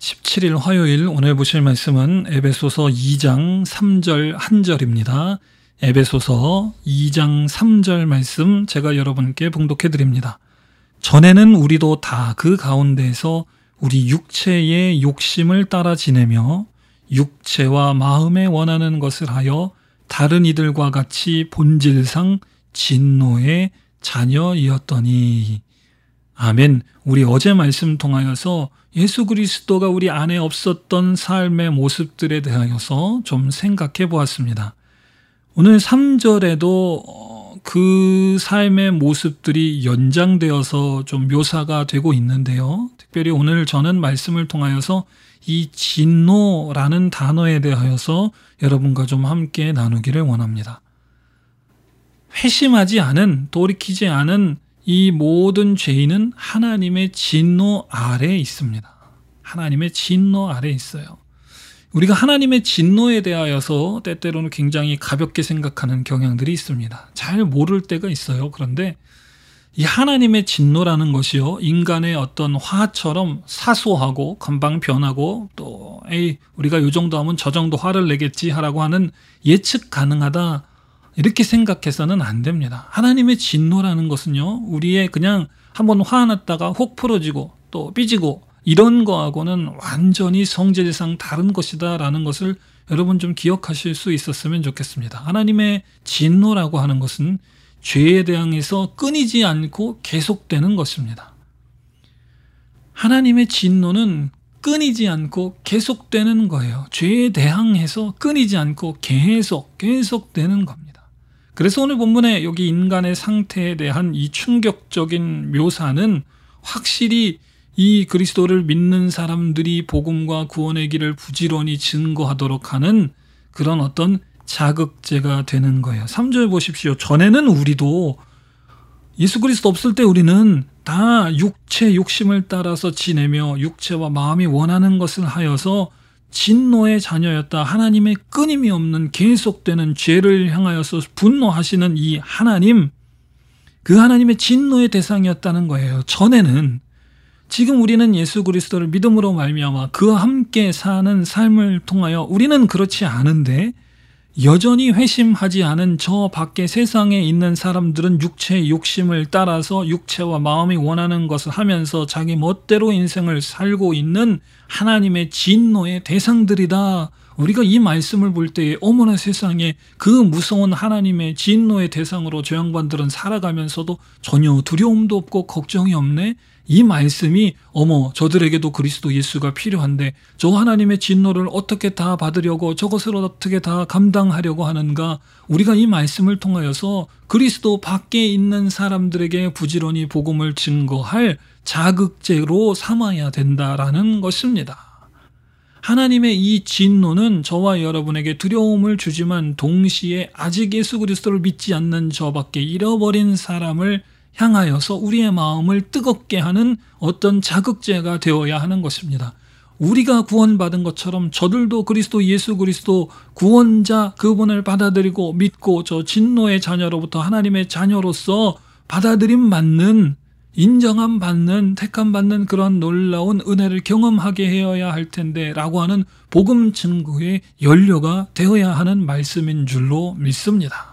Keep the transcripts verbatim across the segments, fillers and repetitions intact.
십칠 일 화요일 오늘 보실 말씀은 에베소서 이 장 삼 절 한 절입니다. 에베소서 이 장 삼 절 말씀 제가 여러분께 봉독해 드립니다. 전에는 우리도 다 그 가운데에서 우리 육체의 욕심을 따라 지내며 육체와 마음에 원하는 것을 하여 다른 이들과 같이 본질상 진노의 자녀이었더니. 아멘. 우리 어제 말씀 통하여서 예수 그리스도가 우리 안에 없었던 삶의 모습들에 대하여서 좀 생각해 보았습니다. 오늘 삼 절에도 그 삶의 모습들이 연장되어서 좀 묘사가 되고 있는데요. 특별히 오늘 저는 말씀을 통하여서 이 진노라는 단어에 대하여서 여러분과 좀 함께 나누기를 원합니다. 회심하지 않은, 돌이키지 않은 이 모든 죄인은 하나님의 진노 아래에 있습니다. 하나님의 진노 아래에 있어요. 우리가 하나님의 진노에 대하여서 때때로는 굉장히 가볍게 생각하는 경향들이 있습니다. 잘 모를 때가 있어요. 그런데 이 하나님의 진노라는 것이요, 인간의 어떤 화처럼 사소하고 금방 변하고 또 에이 우리가 이 정도 하면 저 정도 화를 내겠지 하라고 하는 예측 가능하다, 이렇게 생각해서는 안 됩니다. 하나님의 진노라는 것은요, 우리의 그냥 한번 화났다가 혹 풀어지고 또 삐지고 이런 거하고는 완전히 성질상 다른 것이다 라는 것을 여러분 좀 기억하실 수 있었으면 좋겠습니다. 하나님의 진노라고 하는 것은 죄에 대항해서 끊이지 않고 계속되는 것입니다. 하나님의 진노는 끊이지 않고 계속되는 거예요. 죄에 대항해서 끊이지 않고 계속 계속되는 겁니다. 그래서 오늘 본문에 여기 인간의 상태에 대한 이 충격적인 묘사는 확실히 이 그리스도를 믿는 사람들이 복음과 구원의 길을 부지런히 증거하도록 하는 그런 어떤 자극제가 되는 거예요. 삼 절 보십시오. 전에는 우리도, 예수 그리스도 없을 때 우리는 다 육체 욕심을 따라서 지내며 육체와 마음이 원하는 것을 하여서 진노의 자녀였다. 하나님의 끊임이 없는 계속되는 죄를 향하여서 분노하시는 이 하나님, 그 하나님의 진노의 대상이었다는 거예요. 전에는. 지금 우리는 예수 그리스도를 믿음으로 말미암아 그와 함께 사는 삶을 통하여 우리는 그렇지 않은데, 여전히 회심하지 않은 저 밖에 세상에 있는 사람들은 육체의 욕심을 따라서 육체와 마음이 원하는 것을 하면서 자기 멋대로 인생을 살고 있는 하나님의 진노의 대상들이다. 우리가 이 말씀을 볼 때에 어머나 세상에, 그 무서운 하나님의 진노의 대상으로 저 양반들은 살아가면서도 전혀 두려움도 없고 걱정이 없네. 이 말씀이 어머 저들에게도 그리스도 예수가 필요한데 저 하나님의 진노를 어떻게 다 받으려고, 저것을 어떻게 다 감당하려고 하는가. 우리가 이 말씀을 통하여서 그리스도 밖에 있는 사람들에게 부지런히 복음을 증거할 자극제로 삼아야 된다라는 것입니다. 하나님의 이 진노는 저와 여러분에게 두려움을 주지만 동시에 아직 예수 그리스도를 믿지 않는 저밖에 잃어버린 사람을 향하여서 우리의 마음을 뜨겁게 하는 어떤 자극제가 되어야 하는 것입니다. 우리가 구원받은 것처럼 저들도 그리스도 예수 그리스도 구원자 그분을 받아들이고 믿고 저 진노의 자녀로부터 하나님의 자녀로서 받아들임 받는, 인정함 받는, 택함 받는 그런 놀라운 은혜를 경험하게 해야 할 텐데 라고 하는 복음 증거의 연료가 되어야 하는 말씀인 줄로 믿습니다.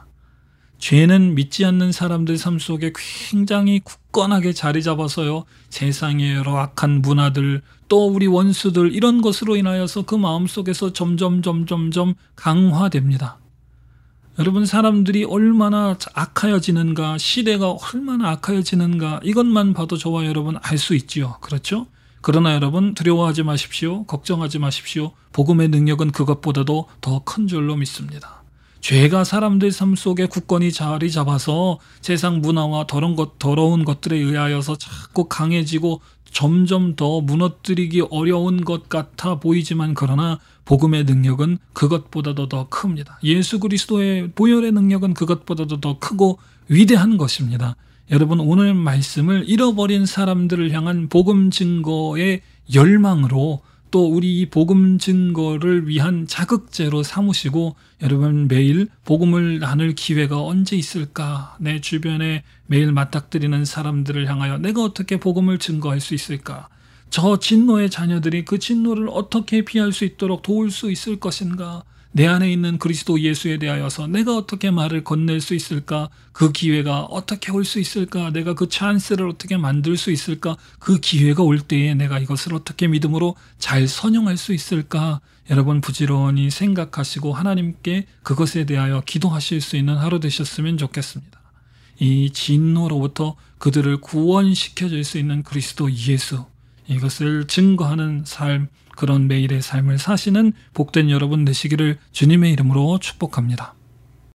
죄는 믿지 않는 사람들 삶 속에 굉장히 굳건하게 자리 잡아서요, 세상의 여러 악한 문화들 또 우리 원수들 이런 것으로 인하여서 그 마음속에서 점점 점점점 강화됩니다. 여러분, 사람들이 얼마나 악하여지는가, 시대가 얼마나 악하여지는가, 이것만 봐도 저와 여러분 알 수 있지요. 그렇죠? 그러나 여러분 두려워하지 마십시오. 걱정하지 마십시오. 복음의 능력은 그것보다도 더 큰 줄로 믿습니다. 죄가 사람들 삶 속에 굳건히 자리 잡아서 세상 문화와 더러운 것, 더러운 것들에 의하여서 자꾸 강해지고 점점 더 무너뜨리기 어려운 것 같아 보이지만, 그러나 복음의 능력은 그것보다도 더 큽니다. 예수 그리스도의 보혈의 능력은 그것보다도 더 크고 위대한 것입니다. 여러분, 오늘 말씀을 잃어버린 사람들을 향한 복음 증거의 열망으로, 또 우리 이 복음 증거를 위한 자극제로 삼으시고, 여러분 매일 복음을 나눌 기회가 언제 있을까? 내 주변에 매일 맞닥뜨리는 사람들을 향하여 내가 어떻게 복음을 증거할 수 있을까? 저 진노의 자녀들이 그 진노를 어떻게 피할 수 있도록 도울 수 있을 것인가? 내 안에 있는 그리스도 예수에 대하여서 내가 어떻게 말을 건넬 수 있을까? 그 기회가 어떻게 올 수 있을까? 내가 그 찬스를 어떻게 만들 수 있을까? 그 기회가 올 때에 내가 이것을 어떻게 믿음으로 잘 선용할 수 있을까? 여러분 부지런히 생각하시고 하나님께 그것에 대하여 기도하실 수 있는 하루 되셨으면 좋겠습니다. 이 진노로부터 그들을 구원시켜 줄 수 있는 그리스도 예수, 이것을 증거하는 삶, 그런 매일의 삶을 사시는 복된 여러분 되시기를 주님의 이름으로 축복합니다.